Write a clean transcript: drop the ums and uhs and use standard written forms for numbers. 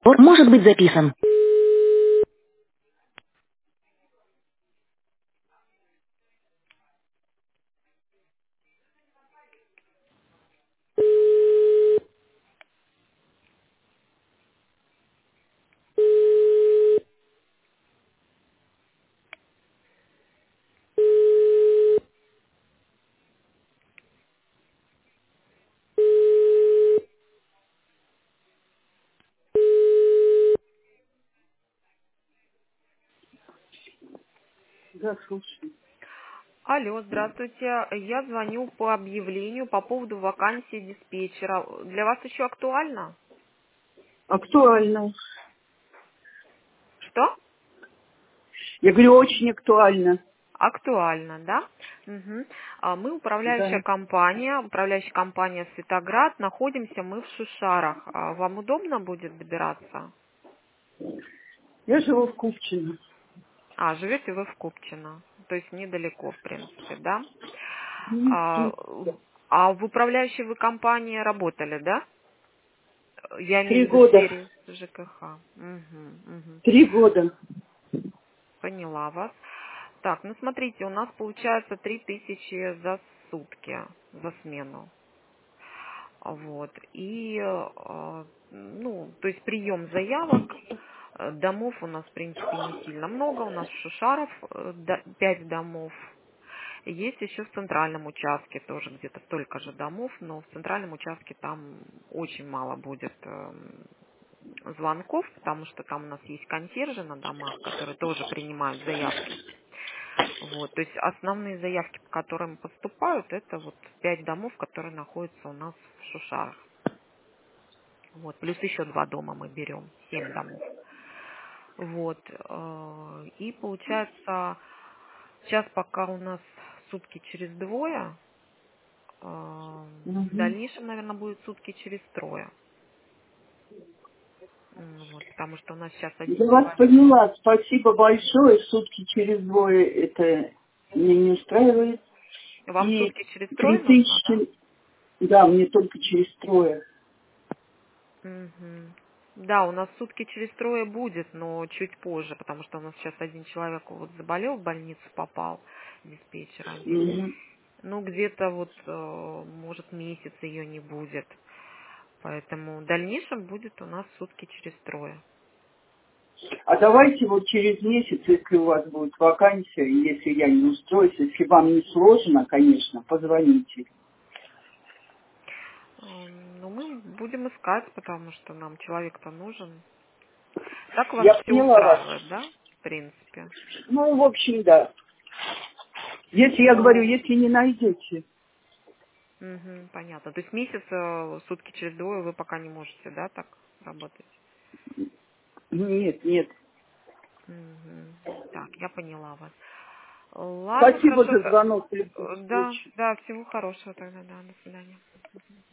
может быть записан. Да, слушай. Алло, здравствуйте. Я звоню по объявлению по поводу вакансии диспетчера. Для вас еще актуально? Актуально. Что? Я говорю, очень актуально. Актуально, да? Мгм. Мы Да. управляющая компания «Светоград». Находимся мы в Шушарах. Вам удобно будет добираться? Я живу в Купчино. Живете вы в Купчино, то есть недалеко, в принципе, да? А, М, а в управляющей вы компании работали, да? Я имею 3 в виду в года. сфере ЖКХ. Мгм, мгм. 3 года. Поняла вас. Так, ну смотрите, у нас получается 3000 за сутки, за смену. Вот. И, ну, то есть прием заявок, домов у нас, в принципе, не сильно много. У нас в Шушаров 5 домов. Есть еще в центральном участке тоже где-то столько же домов, но в центральном участке там очень мало будет звонков, потому что там у нас есть консьержи на домах, которые тоже принимают заявки. Вот, то есть основные заявки, по которым поступают, это вот 5 домов, которые находятся у нас в Шушарах. Вот, плюс еще 2 дома мы берем, 7 домов. Вот, и получается, сейчас пока у нас сутки через двое, в Мгм. дальнейшем, наверное, будет сутки через трое. Вот, потому что у нас сейчас один Я вас человек. поняла. Спасибо большое. Сутки через двое это меня не устраивает. Вам И сутки через трое нужно, да? 3000, да, мне только через трое. Мгм. Да, у нас сутки через трое будет, но чуть позже, потому что у нас сейчас один человек вот заболел, в больницу попал, диспетчер один. Мгм. Ну, где-то вот, может, месяц ее не будет. Поэтому в дальнейшем будет у нас сутки через трое. А давайте вот через месяц, если у вас будет вакансия, и если я не устроюсь, если вам не сложно, конечно, позвоните. Ну, мы будем искать, потому что нам человек-то нужен. Так вас Я все поняла вас. устраивает, да, в принципе? Ну, в общем, да. Если я говорю, Ну, если не найдете. мгм, понятно. То есть месяц, сутки через двое вы пока не можете, да, так работать? Нет, нет. Мгм. Так, я поняла вас. Ладно, Спасибо хорошо. за звонок в любом Да, случае. да, всего хорошего тогда, да, до свидания.